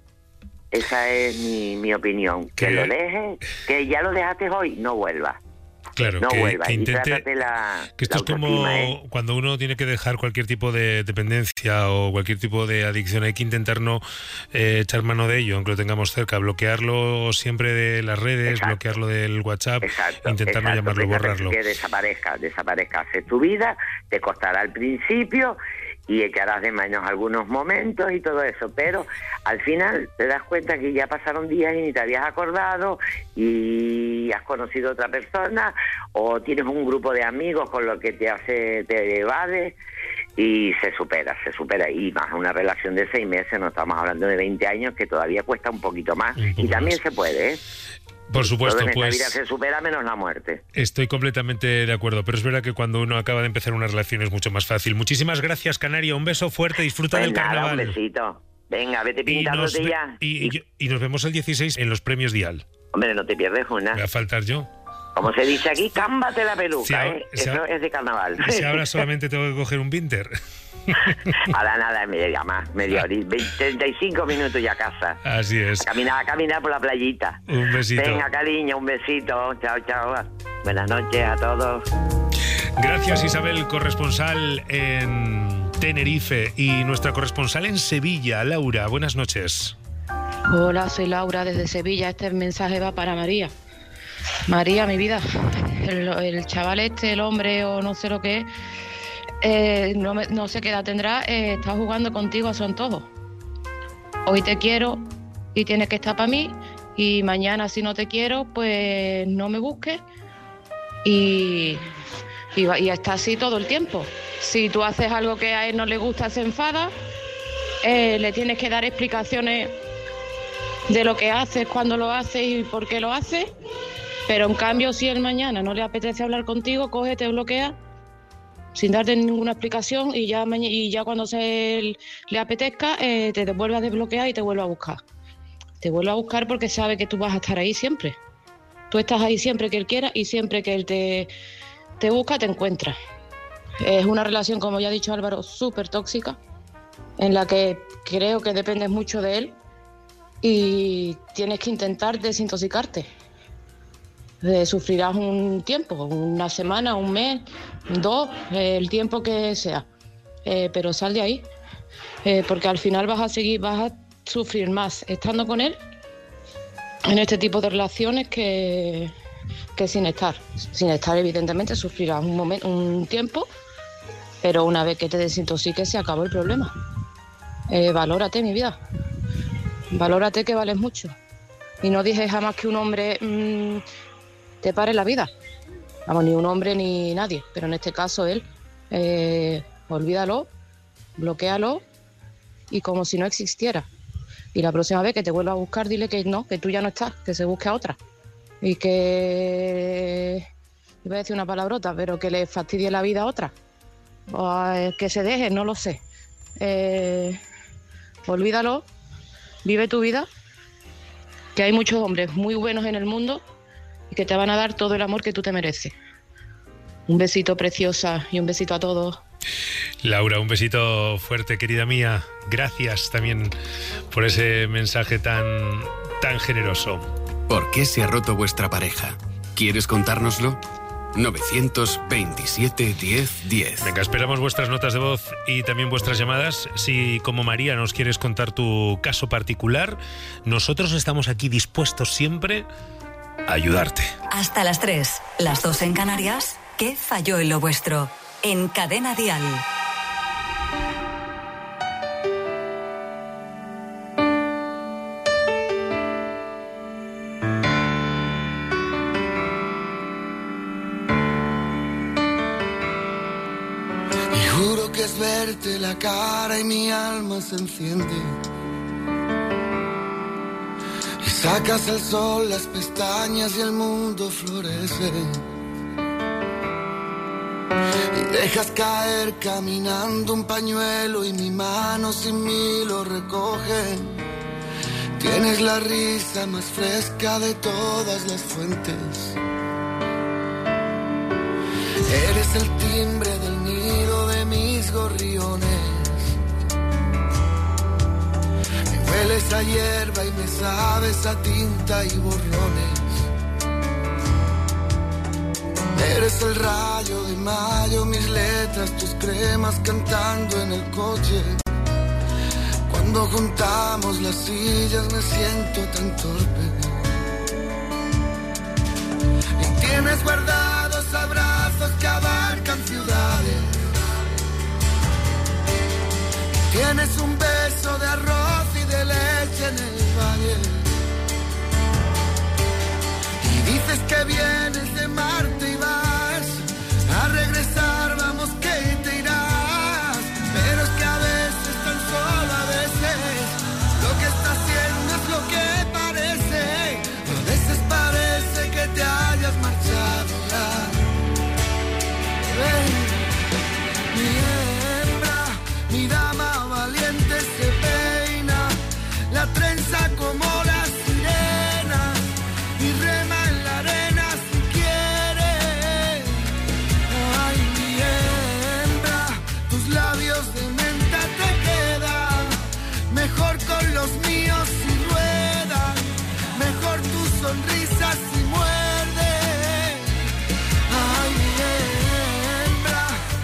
S13: Esa es mi, mi opinión. Que lo dejes, que ya lo dejaste hoy, no vuelvas.
S3: Claro,
S13: no
S3: que,
S13: vuelva,
S3: que intente,
S13: la,
S3: que esto es como ¿eh? cuando uno tiene que dejar cualquier tipo de dependencia o cualquier tipo de adicción, hay que intentar no eh, echar mano de ello, aunque lo tengamos cerca, bloquearlo siempre de las redes, exacto. bloquearlo del WhatsApp, exacto, intentar exacto, no llamarlo, borrarlo.
S13: Que desaparezca, desaparezca, hace tu vida, te costará al principio y echarás de menos algunos momentos y todo eso, pero al final te das cuenta que ya pasaron días y ni te habías acordado y has conocido a otra persona o tienes un grupo de amigos con lo que te hace, te evades y se supera, se supera. Y más una relación de seis meses, no estamos hablando de veinte años, que todavía cuesta un poquito más un y también más. Se puede, ¿eh?
S3: Por supuesto,
S13: todo en
S3: pues...
S13: esta vida se supera menos la muerte.
S3: Estoy completamente de acuerdo, pero es verdad que cuando uno acaba de empezar una relación es mucho más fácil. Muchísimas gracias, Canario. Un beso fuerte, disfruta
S13: pues
S3: del
S13: nada,
S3: carnaval.
S13: Un besito. Venga, vete pintándote
S3: y
S13: ya.
S3: Y, y, y nos vemos el dieciséis en los premios Dial.
S13: Hombre, no te pierdes una.
S3: Voy a faltar yo.
S13: Como se dice aquí, cámbate la peluca, si ahora,
S3: ¿eh?
S13: Si Eso es de carnaval.
S3: Si ahora solamente tengo que coger un Vinter.
S13: Ahora nada, media más, media hora, treinta y cinco minutos ya a casa.
S3: Así es.
S13: A caminar, a caminar por la playita.
S3: Un besito.
S13: Venga, cariño, un besito. Chao, chao. Buenas noches a todos.
S3: Gracias, Isabel, corresponsal en Tenerife, y nuestra corresponsal en Sevilla, Laura. Buenas noches.
S14: Hola, soy Laura desde Sevilla. Este mensaje va para María. María, mi vida, el, el chaval este, el hombre o no sé lo que es, eh, no, me, no sé qué edad tendrá, eh, está jugando contigo a su antojo. Hoy te quiero y tienes que estar para mí, y mañana si no te quiero, pues no me busques, y, y, y está así todo el tiempo. Si tú haces algo que a él no le gusta, se enfada, eh, le tienes que dar explicaciones de lo que haces, cuándo lo haces y por qué lo haces. Pero en cambio, si él mañana no le apetece hablar contigo, coge, te bloquea sin darte ninguna explicación, y ya, y ya cuando se le apetezca, eh, te vuelve a desbloquear y te vuelve a buscar. Te vuelve a buscar porque sabe que tú vas a estar ahí siempre. Tú estás ahí siempre que él quiera, y siempre que él te, te busca, te encuentra. Es una relación, como ya ha dicho Álvaro, súper tóxica, en la que creo que dependes mucho de él y tienes que intentar desintoxicarte. Eh, sufrirás un tiempo, una semana, un mes, dos, eh, el tiempo que sea, eh, pero sal de ahí, eh, porque al final vas a seguir, vas a sufrir más estando con él en este tipo de relaciones que, que sin estar. Sin estar, evidentemente, sufrirás un momento, un tiempo, pero una vez que te desintoxiques se acabó el problema. Eh, valórate, mi vida, valórate, que vales mucho, y no dejes jamás que un hombre mmm, te pare la vida. Vamos, ni un hombre ni nadie, pero en este caso él, eh, olvídalo bloquéalo y como si no existiera. Y la próxima vez que te vuelva a buscar, dile que no, que tú ya no estás, que se busque a otra. Y que... iba a decir una palabrota, pero que le fastidie la vida a otra. O eh, que se deje, no lo sé. Eh, olvídalo, vive tu vida, que hay muchos hombres muy buenos en el mundo y que te van a dar todo el amor que tú te mereces. Un besito, preciosa, y un besito a todos.
S3: Laura, un besito fuerte, querida mía. Gracias también por ese mensaje tan, tan generoso.
S1: ¿Por qué se ha roto vuestra pareja? ¿Quieres contárnoslo? nueve veintisiete diez diez.
S3: Venga, esperamos vuestras notas de voz y también vuestras llamadas. Si, como María, nos quieres contar tu caso particular, nosotros estamos aquí dispuestos siempre a ayudarte.
S6: Hasta las tres, las dos en Canarias. ¿Qué falló en lo vuestro? En Cadena Dial.
S5: Juro que es verte la cara y mi alma se enciende. Y sacas el sol, las pestañas y el mundo florece. Y dejas caer caminando un pañuelo y mi mano sin mí lo recoge. Tienes la risa más fresca de todas las fuentes. Eres el timbre del nido de mis gorriones. Me hueles a hierba y me sabes a tinta y borrones. Eres el rayo de mayo, mis letras, tus cremas cantando en el coche. Cuando juntamos las sillas me siento tan torpe. Y tienes guardados abrazos que abarcan ciudades. Tienes un beso de arroz y de leche en el valle. Y dices que vienes de Marte y vas a regresar, vamos que te irás. Pero es que a veces, tan solo a veces, lo que está haciendo es lo que parece. A veces parece que te hayas marchado ya. Ven, mi hembra, mi dama valiente se peina, la trenza como la sirena y rema en la arena si quiere. Ay, mi hembra, tus labios de menta te quedan mejor con los míos si ruedan, mejor tu sonrisa si muerde. Ay, mi hembra.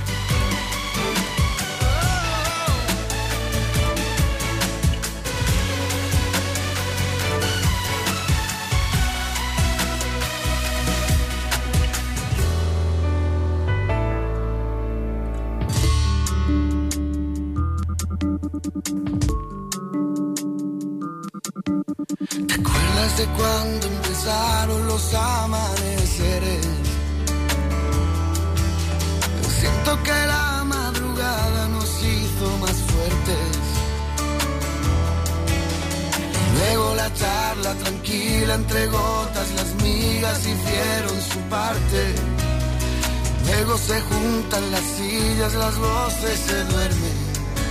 S5: ¿Te acuerdas de cuando empezaron los amaneceres? Siento que la madrugada nos hizo más fuertes. Luego la charla tranquila entre gotas, las migas hicieron su parte. Luego se juntan las sillas, las voces se duermen.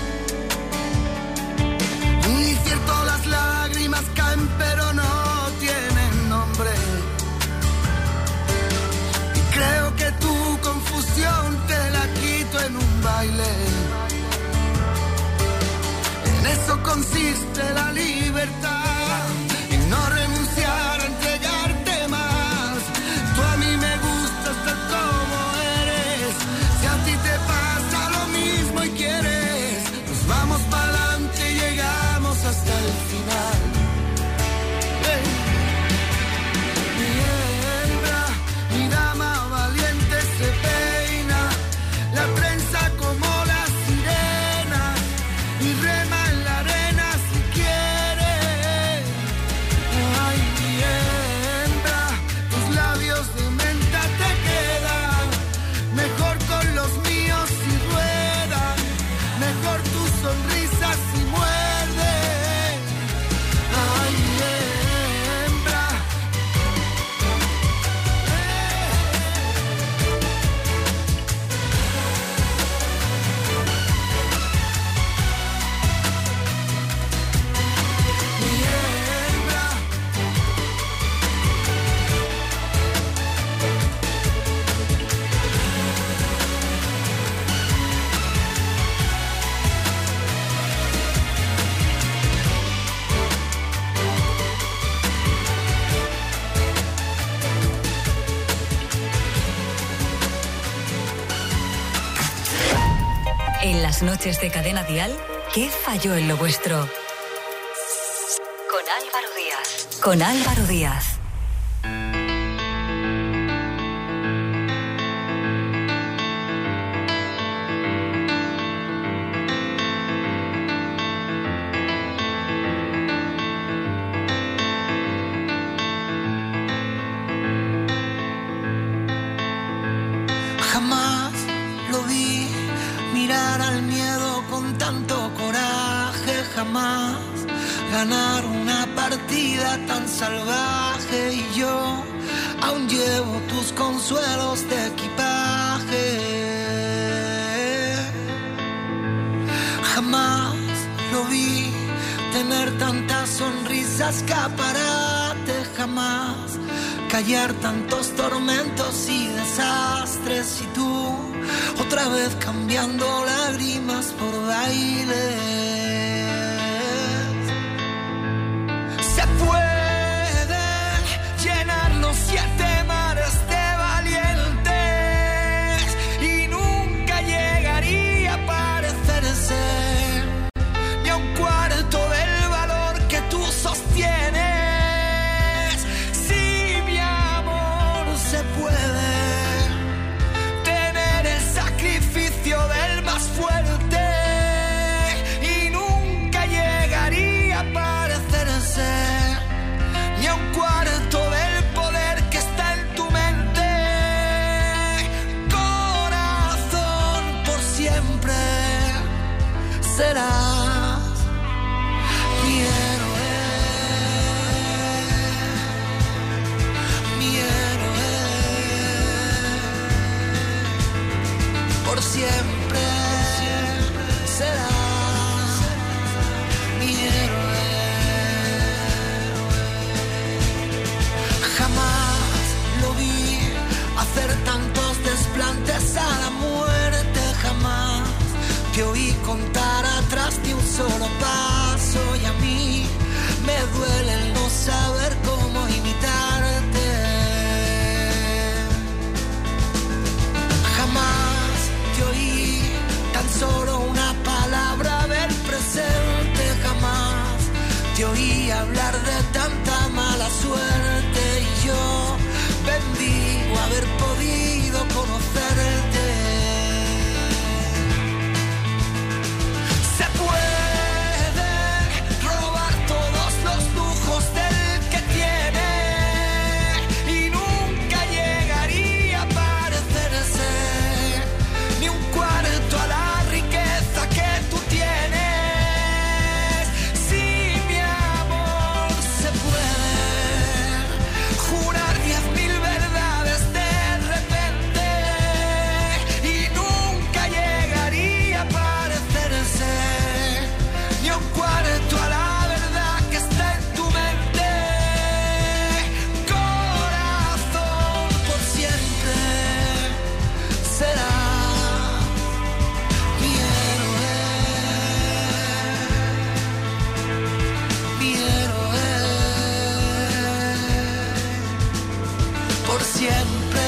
S5: Y cierto, las lágrimas caen pero no tienen nombre. Y creo que tu confusión te la quito en un baile. En eso consiste la libertad, en no renunciar a entregarte más. Tú a mí me gustas tal como eres. Si a ti te pasa lo mismo y quieres, nos vamos para adelante y llegamos hasta el final. Hey. Mi hembra, mi dama valiente se peina, la trenza como la sirena y rema en la arena si quiere. tu sonrisa si muerde. Ay, hembra. Mi hembra.
S6: En las noches de Cadena Dial, ¿qué falló en lo vuestro? Con Álvaro Díaz. Con Álvaro Díaz.
S5: Jamás lo vi mirar al miedo con tanto coraje, jamás ganar una partida tan salvaje, y yo aún llevo tus consuelos de equipaje. Jamás lo vi tener tantas sonrisas, escaparate, jamás callar tantos tormentos y desastres, y tú otra vez cambiando lágrimas por bailes. Se pueden llenar los siete mares de valientes y nunca llegaría a parecerse ni a un cuarto del valor que tú sostienes. Si mi amor se puede del más fuerte y nunca llegaría a parecerse ni a un cuarto del poder que está en tu mente. Corazón, por siempre serás mi héroe, mi héroe, por siempre. Serás mi héroe. Jamás lo vi hacer tantos desplantes a la muerte, jamás te oí contar atrás de un solo paso, y a mí me duele el no saber cómo imitarte. Jamás te oí tan solo una palabra del presente, jamás te oí hablar de tanta mala suerte, y yo bendigo haber podido conocerte. Se puede robar todos los lujos del que tiene y nunca llegaría a parecerse ni un cuarto a la que tú tienes. Si mi amor se puede jurar diez mil verdades de repente y nunca llegaría a parecerse ni un cuarto a la verdad que está en tu mente. Corazón, por siempre será siempre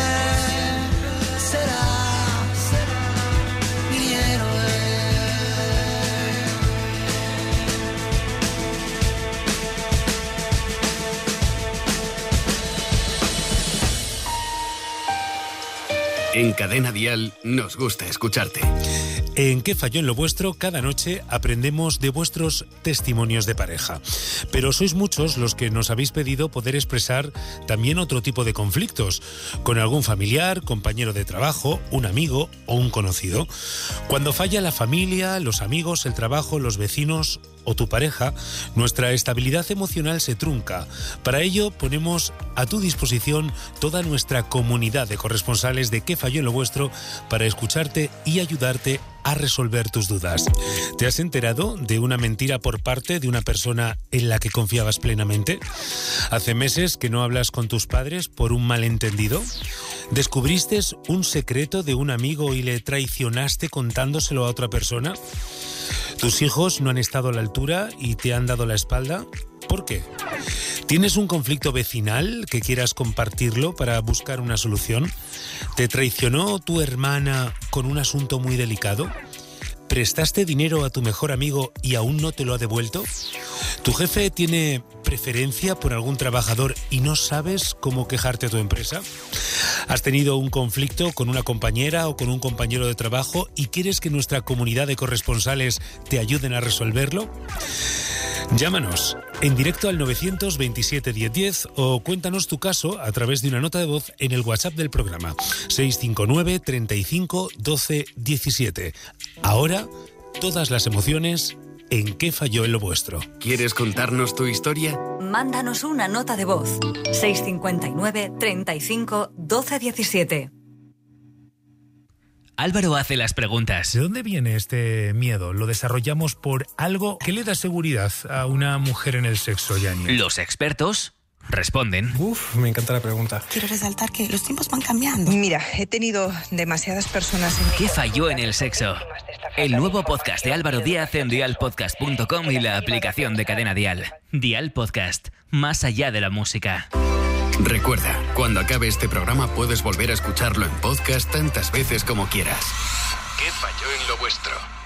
S5: serás mi héroe.
S1: En Cadena Dial nos gusta escucharte.
S3: En ¿Qué falló en lo vuestro? Cada noche aprendemos de vuestros testimonios de pareja. Pero sois muchos los que nos habéis pedido poder expresar también otro tipo de conflictos, con algún familiar, compañero de trabajo, un amigo o un conocido. Cuando falla la familia, los amigos, el trabajo, los vecinos o tu pareja, nuestra estabilidad emocional se trunca. Para ello ponemos a tu disposición toda nuestra comunidad de corresponsales de ¿Qué falló en lo vuestro? Para escucharte y ayudarte a resolver tus dudas. ¿Te has enterado de una mentira por parte de una persona en la que confiabas plenamente? ¿Hace meses que no hablas con tus padres por un malentendido? ¿Descubriste un secreto de un amigo y le traicionaste contándoselo a otra persona? ¿Tus hijos no han estado a la altura y te han dado la espalda? ¿Por qué? ¿Tienes un conflicto vecinal que quieras compartirlo para buscar una solución? ¿Te traicionó tu hermana con un asunto muy delicado? ¿Prestaste dinero a tu mejor amigo y aún no te lo ha devuelto? ¿Tu jefe tiene preferencia por algún trabajador y no sabes cómo quejarte a tu empresa? ¿Has tenido un conflicto con una compañera o con un compañero de trabajo y quieres que nuestra comunidad de corresponsales te ayuden a resolverlo? Llámanos en directo al nueve dos siete, diez diez o cuéntanos tu caso a través de una nota de voz en el WhatsApp del programa seis cinco nueve, treinta y cinco, doce, diecisiete. Ahora, todas las emociones en ¿Qué falló en lo vuestro?
S1: ¿Quieres contarnos tu historia?
S6: Mándanos una nota de voz seis cinco nueve, treinta y cinco, doce, diecisiete.
S15: Álvaro hace las preguntas.
S3: ¿De dónde viene este miedo? ¿Lo desarrollamos por algo que le da seguridad a una mujer en el sexo, Yani?
S15: Los expertos responden.
S16: Uf, me encanta la pregunta.
S17: Quiero resaltar que los tiempos van cambiando. Mira, he tenido demasiadas personas en...
S15: ¿Qué falló en el sexo? El nuevo podcast de Álvaro Díaz en dial podcast punto com y la aplicación de Cadena Dial. Dial Podcast, más allá de la música.
S1: Recuerda, cuando acabe este programa puedes volver a escucharlo en podcast tantas veces como quieras. ¿Qué falló en lo vuestro?